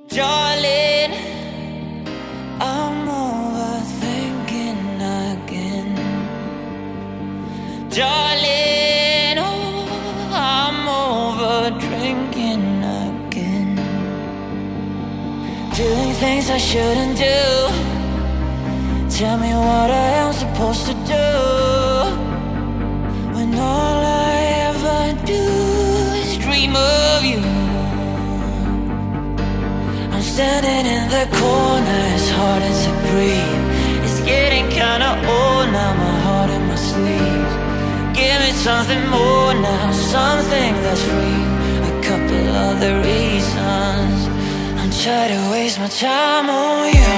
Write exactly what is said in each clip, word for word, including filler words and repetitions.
Darling, I'm overthinking again. Darling, oh, I'm over drinking again. Doing things I shouldn't do. Tell me what I am supposed to do, when all I ever do is dream of you. I'm standing in the corner, it's harder to breathe. It's getting kinda old now, my heart in my sleeves. Give me something more now, something that's real. A couple other reasons. I'm trying to waste my time on you.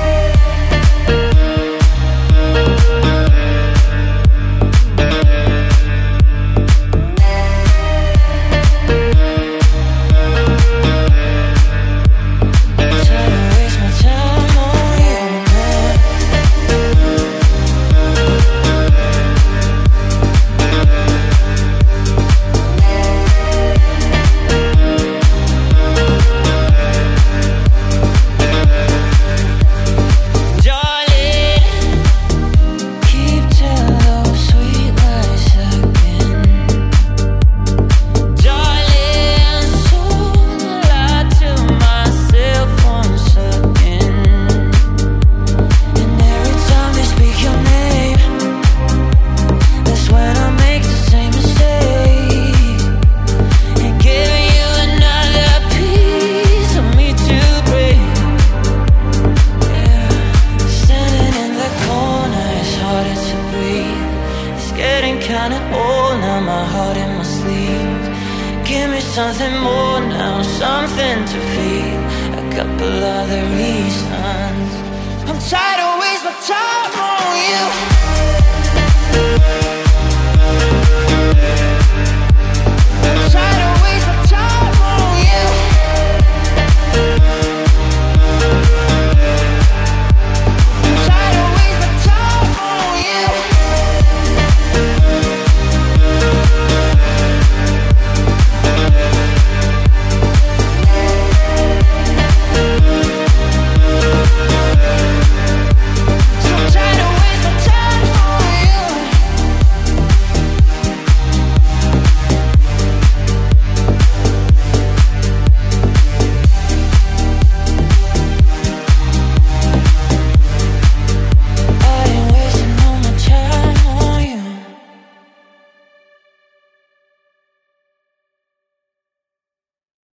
Kinda old now, my heart in my sleeves. Give me something more now, something to feel. A couple other reasons. I'm tired of wasting my time on you.